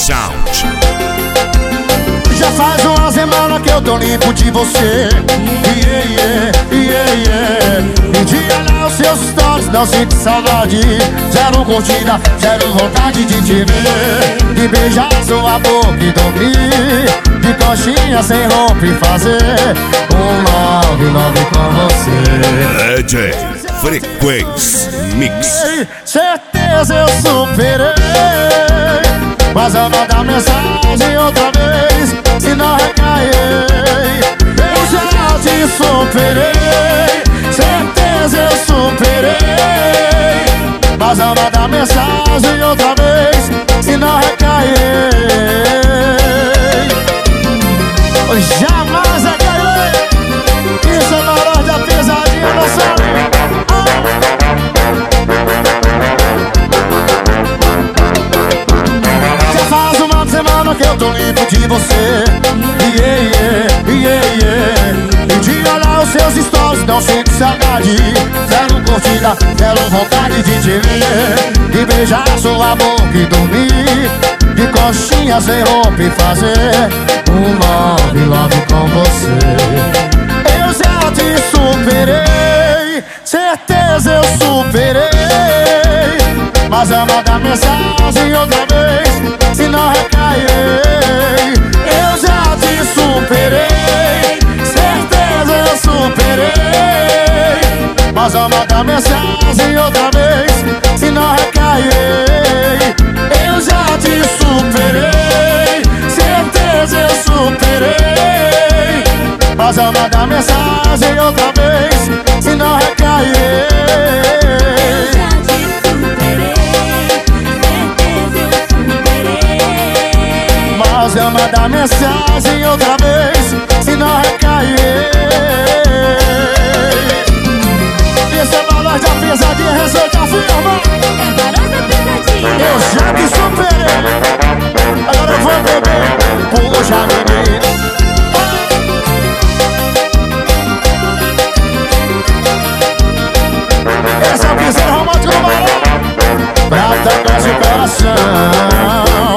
Sound. Já faz uma semana que eu tô limpo de você. Me diga lá os seus stories, não sinto saudade. Zero curtida, zero vontade de te ver, de beijar sua boca e dormir, de coxinha sem roupa e fazer um love com você. DJ Frequência Mix. Certeza eu superei, mas eu mandar mensagem outra vez, se não recair. Eu já te superei, certeza eu superei, mas eu mandar mensagem outra vez, se não recair. Jamais recairei. Isso é maior da pesadinha, não sabe? Já faz uma semana que eu tô limpo de você. E de olhar os seus stories, não sinto saudade. Zero curtida, zero vontade de te ver, de beijar sua boca e dormir, de coxinha sem roupa e fazer um love com você. Eu já te superei, certeza eu superei, mas eu mandar mensagem outra vez, se não recair. Eu já te superei, certeza eu superei, mas eu mandar mensagem outra vez, se não recair. Eu já te superei, certeza eu superei, mas eu mandar mensagem outra vez, se não recair. Mas eu mandar mensagem outra